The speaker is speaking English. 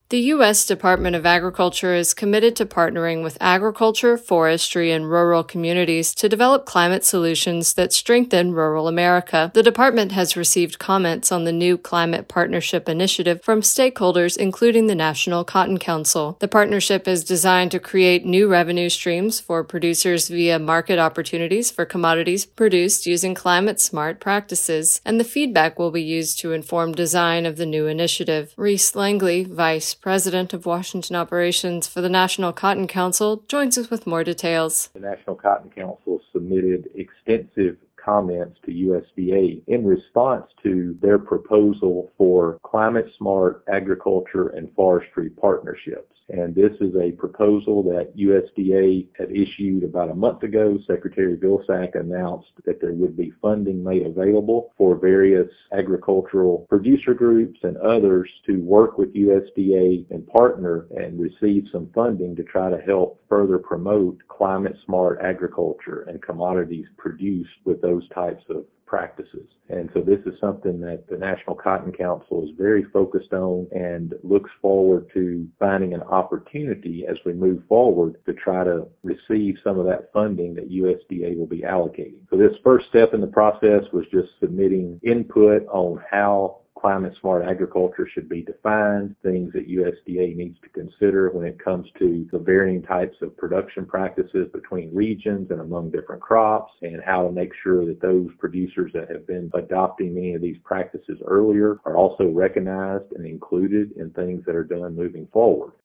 The U.S. Department of Agriculture is committed to partnering with agriculture, forestry, and rural communities to develop climate solutions that strengthen rural America. The department has received comments on the new Climate Partnership Initiative from stakeholders, including the National Cotton Council. The partnership is designed to create new revenue streams for producers via market opportunities for commodities produced using climate-smart practices, and the feedback will be used to inform design of the new initiative. Reese Langley, Vice President of Washington Operations for the National Cotton Council, joins us with more details. The National Cotton Council submitted extensive comments to USDA in response to their proposal for climate-smart agriculture and forestry partnerships. And this is a proposal that USDA had issued about a month ago. Secretary Vilsack announced that there would be funding made available for various agricultural producer groups and others to work with USDA and partner and receive some funding to try to help further promote climate-smart agriculture and commodities produced with those types of practices. And so this is something that the National Cotton Council is very focused on and looks forward to finding an opportunity as we move forward to try to receive some of that funding that USDA will be allocating. So this first step in the process was just submitting input on how climate-smart agriculture should be defined, things that USDA needs to consider when it comes to the varying types of production practices between regions and among different crops, and how to make sure that those producers that have been adopting many of these practices earlier are also recognized and included in things that are done moving forward.